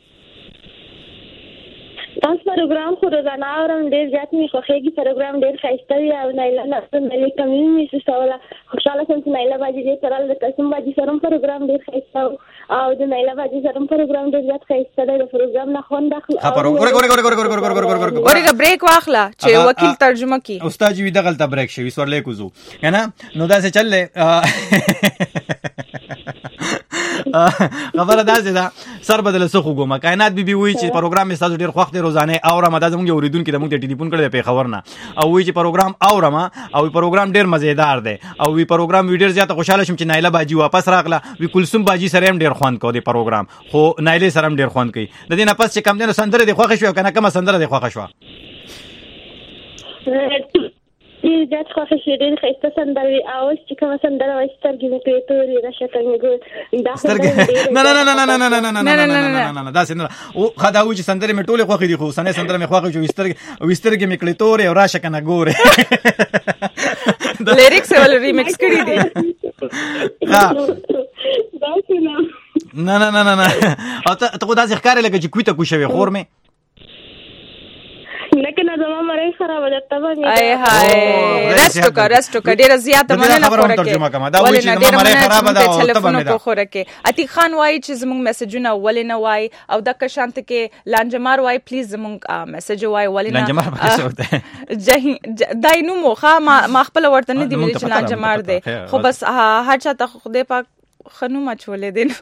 تاسو پروګرام خو روزانه اورم ډیر زیات می خوښیږي پروګرام ډیر ښایسته وي او نایله نن ملي کمیونټي سره خوشاله سم چې نایله باجی دې سره د قسم باجی سره پروګرام ډیر ښایسته او د نایله باجی سره پروګرام ډیر زیات ښایسته دی د پروګرام نه خوند اخلو خبر ګور ګور ګور ګور ګور ګور ګور ګور ګور ورګه بریک واخلا چې وکیل ترجمه کی استاد جی دغلطه بریک شوی سورلې کوزو کنه نو دا څه چللې خبره داسې ده سر بدل سخو ګوما کائنات بي بي وی چې پروګرام می تاسو ډیر خوښ دی روزانه اورم دا زموږ اوریدونکو د موږ ټلیفون کړی په خبر نه او وی چې پروګرام اورم او پروګرام ډیر مزیدار دی او وی پروګرام وی ډیر زیات خوشاله شوم چې نایله باجی واپس راغله وی کلثوم باجی سره هم ډیر خوند کو دی پروګرام خو نایله سره هم ډیر خوند کوي د دې نه پس چې کم دنه سندره دی خوښ شو کنه کومه سندره دی خوښ شو ډیر زیات خوښ شو ډیر ښایسته سندره او چې کومه سندره وایي سترګې مې پرې تورې راشه کوي ګور دا سترګې نه نه نه نه نه نه نه نه نه نه نه نه دا څنګه او خدا و چې سندره مې ټوله خوښې دي خو سنې سندره مې خوښې جو سترګې او سترګې مې کړې تورې او راشه کنه ګور لیریکس ول ریمیکس کړی دي دا څنګه نه نه نه نه او ته ته دا ځکه لکه چې کوته کو شوی خور مې لکه نه زما مړی خراب ده تبه ای هاي رستو کا رستو کا ډیر زیات مننه خبره ترجمه کوم دا وایي چې زما مړی خراب ده او ټلیفون کو خوره کې اتی خان وایي چې زموږ میسجونه ولې نه وایي او د کشانت کې لانجمار وایي پلیز زموږ میسج وایي ولې نه لانجمار څه وته جه دای نو مخه ما خپل ورته نه دی چې لانجمار دی خو بس هر چا ته خدای پاک خنو ما چولې دین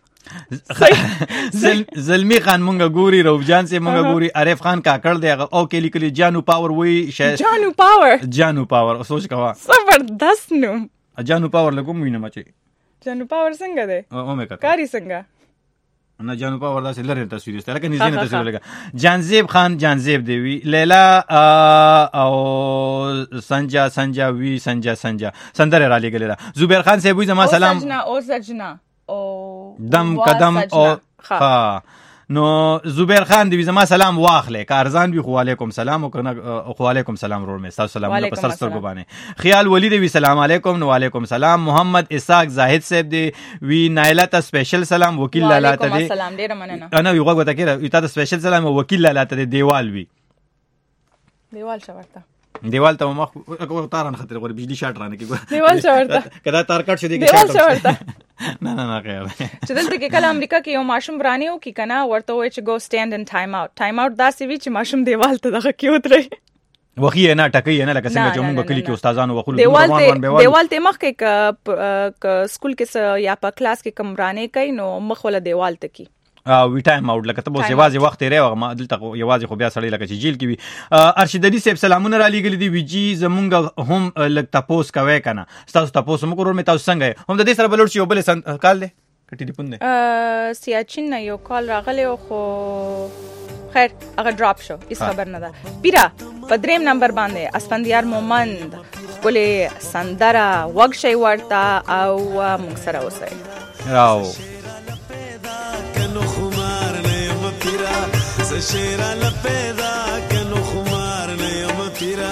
زلمی خان مونږه ګوري روجان سي مونږه ګوري عارف خان کاکړ دی او کلی کلی جانو پاور وی جانو پاور جانو پاور سوچ کوا زبردست نو جانو پاور لګوم وینم چې جانو پاور څنګه دی او مې کا کاری څنګه نه جانو پاور داسې لره تصویر است لکه نږدې نه تصویر لګا جانزیب خان جانزیب دی وی لیلا او سنجا سنجا وی سنجا سنجا سندره را لګل زبیر خان صاحب زما سلام سجنا او سجنا او دم قدم او ها نو زبیر خان دی زما سلام واخله که ارزان وی خو علیکم سلام او کنه خو علیکم سلام رور می تاسو سلام په سر سر باندې خیال ولی دی سلام علیکم نو علیکم سلام محمد اسحاق زاهد صاحب دی وی نایله ته سپیشل سلام وکیل لاله ته دی سلام ډیر مننه انا وی غوږ وته کړه ته سپیشل سلام وکیل لاله ته دیوال وی دیوال شورته دیوال ته مخ تارن خطر غوړي بجلی شاټ رانه کې دیوال شورته کدا تار کټ شو دی دیوال شورته نه نه نه خیر چې دلته کې کله امریکا کې یو ماشوم برانیو کې کنه ورته وای چې go stand and time out time out دا سی وی چې ماشوم دیوال ته دغه کې وتري وخی نه ټکې نه لکه څنګه چې موږ کلی کې استادانو وخلو دیوال ته دیوال ته مخ کې ک سکول کې یا په کلاس کې کمرانه کوي نو مخ ولا دیوال ته کی وی ټایم اوټ لکه ته بو یوازې وخت یې راو ما دلته یوازې خو بیا سړی لکه چې جیل کې وي ارشد علي صاحب سلامونه را لېګل دي وی جی زمونږ هم لک تاسو کوي کنه تاسو تاسو موږ ورو مې تاسو څنګه هم د دې سره بلور شي بل کال دی کټی دی پوند ا سیاچین نه یو کال راغلی خو خیر هغه ډراپ شو هیڅ خبر نه ده پیرا په دریم نمبر باندې اسفندیار مومند ښکلې سندره وږ شئ ورته او موږ سره اوسئ. راو کنو خمار نه یم پیرا ز شیرا لپیدا کنو خمار نه یم پیرا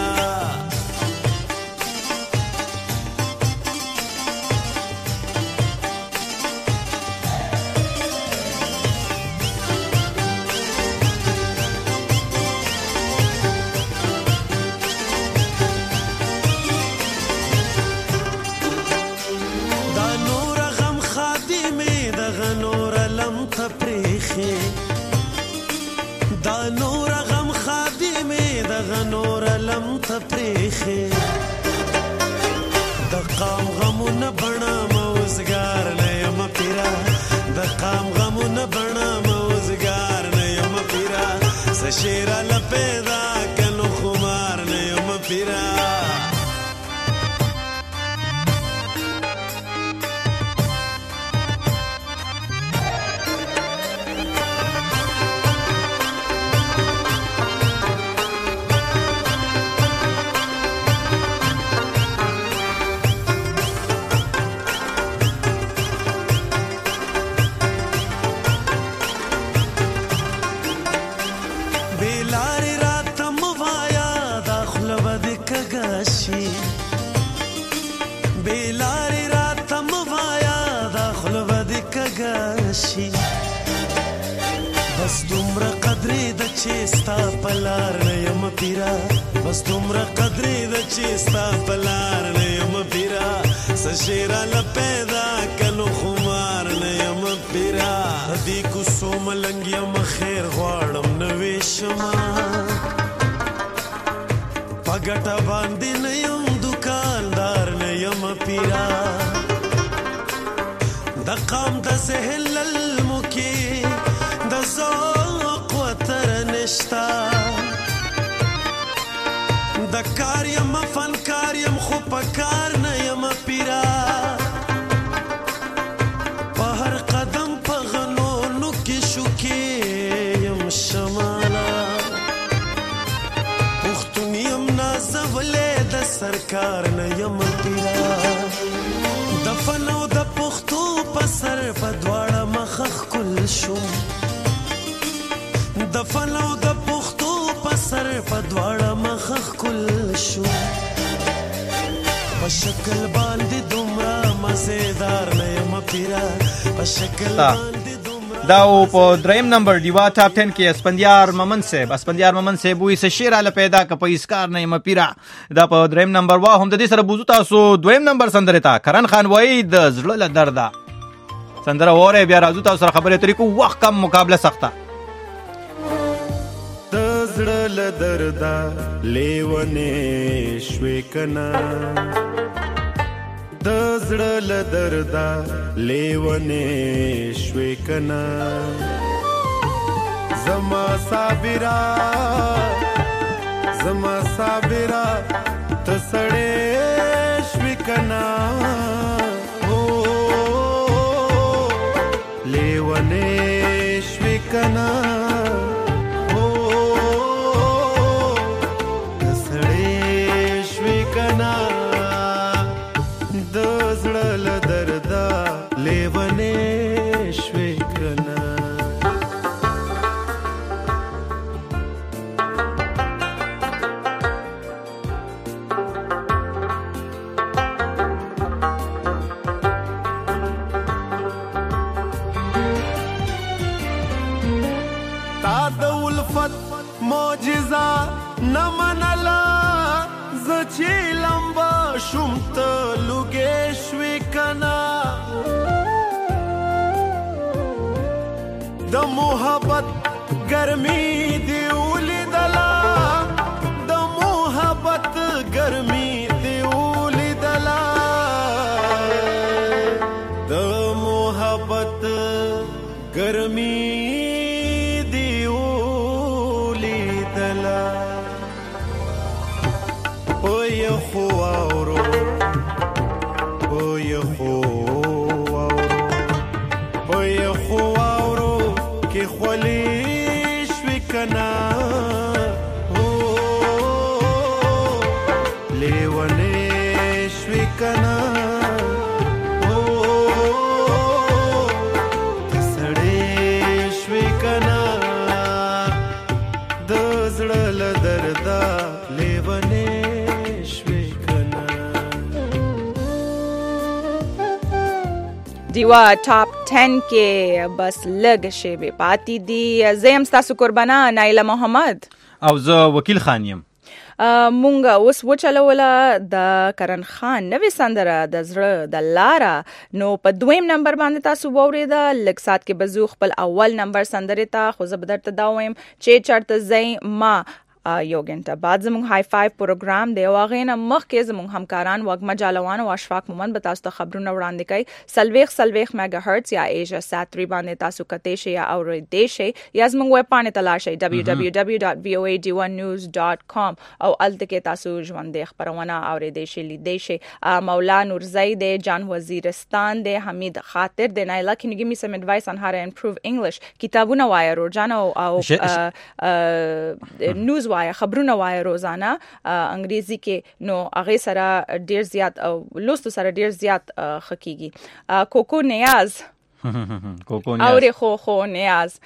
دا نور غم خادمه دغه نور لم تپریخه د قام غمونه بڼه موزګار نه یم پیرا د قام غمونه بڼه موزګار نه یم پیرا س شیرا لپیدا کنو خمار نه یم پیرا بس دومره قدرې د چې ستا په لار نه یم پیرا بس دومره قدرې د چې ستا په لار نه یم پیرا س شیرا لپیدا کنو خمار نه یم پیرا دې کوڅو ملنګ یم خیر غواړم نوې شما پګټه باندې نه یم دکاندار نه یم پیرا د قام د سهل المکی د ذوق وتر نشتا د کار یم فنکار یم خو پکار نه یم پیرا په هر قدم په غنونو کې شوکې یم شمالا پښتون یم نازولې د سرکار نه یم پیرا د فنو د پښتو په سر په دواړه مخخ کل شوم د فنو د پښتو په سر په دواړه مخخ کل شوم په شکل باندې دومره مزیدار نه یم پیرا په شکل باندې دا په دریم نمبر دیوا ټاپ ټن کې اسپندیار ممن صاحب اسپندیار ممن صاحب وې س شیر ال پیدا ک په اسکار نه یم پیرا دا په دریم نمبر وا هم د دې سره بوزو تاسو دویم نمبر سندره تا کرن خان وای د زړه له دردا سندره وره بیا راځو تاسو سره خبرې ترې کو وخت کم مقابله سخته د زړه له دردا لیونه شوي کنا د زړه له دردا لیونه شوي کنا زما صابرا زما صابرا تسړې شوي کنا او لیونه شوي کنا معجزه نمنلا زچې لمبا شومت لوګې شوي کنا د محبت ګرمي دی ولیدلا د محبت ګرمي دی ولیدلا د محبت ګرمي لیونه دیوا ټاپ ټن کې بس لږ شی پاتې دي. زه یم ستاسو قربانه نایله محمد او زه وکیل خان یم. مونږ اوس وچلوله د کرن خان نوې سندره د زړه د لاره. نو په دویم نمبر باندې تاسو واورېده. لږ سات کې بزو خپل اول نمبر سندرې ته. خو زه به درته دا وایم چې چېرته ځئ ما یو ګنټه بعد زموږ های فایو پروګرام دی او هغې نه مخکې زموږ همکاران وږمه جالوان او اشفاق مومند به تاسو ته خبرونه وړاندې کوي. څلوېښت څلوېښت میګا هرټز یا ایشیا سات ترې باندې تاسو کتی شئ یا اورېدی شئ یا زموږ ویب پاڼې ته لاړ شئ ډبلیو ډبلیو ډبلیو ډاټ وی او ای ډي ون نیوز ډاټ کام او هلته کې تاسو ژوندۍ خپرونه اورېدی شئ لیدی شئ. مولا نورزی دی، جان وزیرستان دی، حمید خاطر دی. نایلا can you give me some advice on how to improve English؟ کتابونه وایه روزانه او نیوز وایه، خبرونه وایه روزانه انګریزي کې. نو هغې سره ډیر زیات او لوستو سره ډیر زیات ښه کیږي. کوکو نیاز کوکو نیاز اورې خو خو نیاز.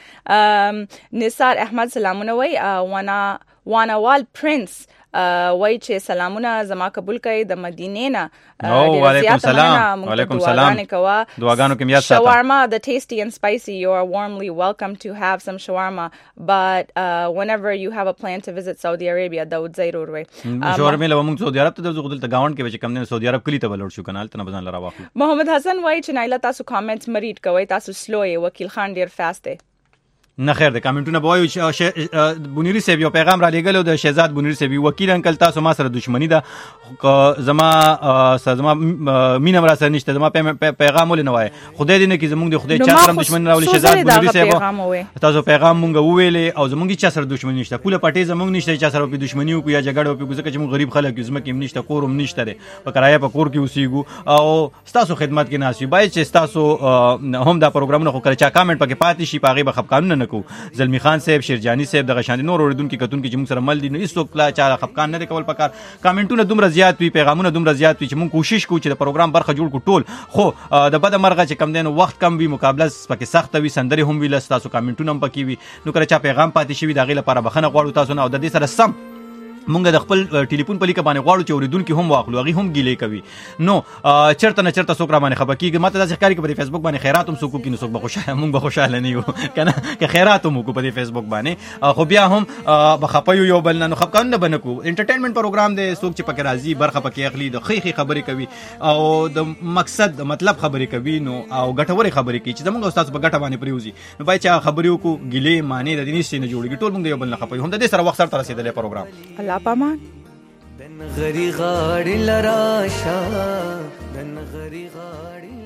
نثار احمد سلامونه وای. وانا وانوال پرنس وای چې سلامونه زما قبول کړئ د مدینې نه. وعلیکم سلام. وعلیکم سلام. دعاګانو کې یاد ساته. Shawarma, the tasty and spicy, you are warmly welcome to have some shawarma, but uh, whenever you have a plan to visit Saudi Arabia دا ضرور وي. شاورما له موږ سعودي عرب ته درځو. دلته گاوند کې چې کم نه سعودي عرب کلی ته ولور شو کنال ته نه بزن لرا واخلو. محمد حسن وای چې نایله تاسو کامنټس مریډ کوي، تاسو سلو یې. وکیل خان ډیر فاست دی. نه خیر د کمنټونه به وایو. بونیری صاحب یو پیغام را لېږلی د شهزاد بونیری صاحب. وکیل انکل تاسو ما سره دشمني ده، زما زما مینه را سره نشته، زما پیغام ولې نه وایي. خدای دې نه کړي زموږ د خدای چا سره هم دشمني راولي. شهزاد بونیری صاحب تاسو پیغام مونږ وویلې او زموږ چا سره دشمني نشته. پوله پټې زموږ نشته چا سره په دشمني وکړو یا جګړه وکړو، ځکه چې موږ غریب خلک یو، ځمکې هم نشته، کور هم نشته دی، په کرایه په کور کې اوسېږو او ستاسو خدمت کې ناست یو. باید چې ستاسو هم دا پروګرامونه خو کله چا کامنټ پکې پاتې شي په هغې به خفقانونه نه کوو. زلمی خان صاحب، شیرجانی صاحب، دغه شان نور اوریدونکي کتونکي چې موږ سره مل دي، نو هیڅوک لا چا خفقان نه دی کول پکار. کامنټونه دومره زیات وي، پیغامونه دومره زیات وي چې موږ کوشش کوو چې د پروګرام برخه جوړ کړو ټول. خو د بده مرغه چې کم دی نو وخت کم وي، مقابله پکې سخته وي، سندرې هم وي، لس تاسو کامنټونه هم پکې وي. نو کله چا پیغام پاتې شوي د هغې لپاره بخښنه غواړو تاسو نه. او د دې سره سم مونږ د خپل ټلیفون په لیکه باندې غواړو چې اوریدونکي هم واخلو، هغې هم ګیلې کوي. نو چېرته نه چېرته څوک را باندې خفه کېږي. ما ته داسې ښکاري که په دې فیسبوک باندې خیرات هم څوک وکړي نو څوک به خوشحاله، مونږ به خوشحاله نه یو که نه، که خیرات هم وکړو په دې فیسبوک باندې خو بیا هم به خفه یو یو بل نه. نو خفقانونه به نه کوو. انټرټینمنټ پروګرام دی، څوک چې پکې راځي برخه پکې اخلي، د ښې ښې خبرې کوي او د مقصد د مطلب خبرې کوي نو او ګټورې خبرې کوي چې زموږ او ستاسو په ګټه باندې پرېوځي. نو باید چې هغه خبرې وکړو، ګیلې معنې د دې نشي نه جوړېږي. ټول موږ د یو بل نه خفه یو. هم د دې سره وخت سره ته رسېدلی پروګرام. الله پامان. دن غری غاړي لراشا، دن غری غاړي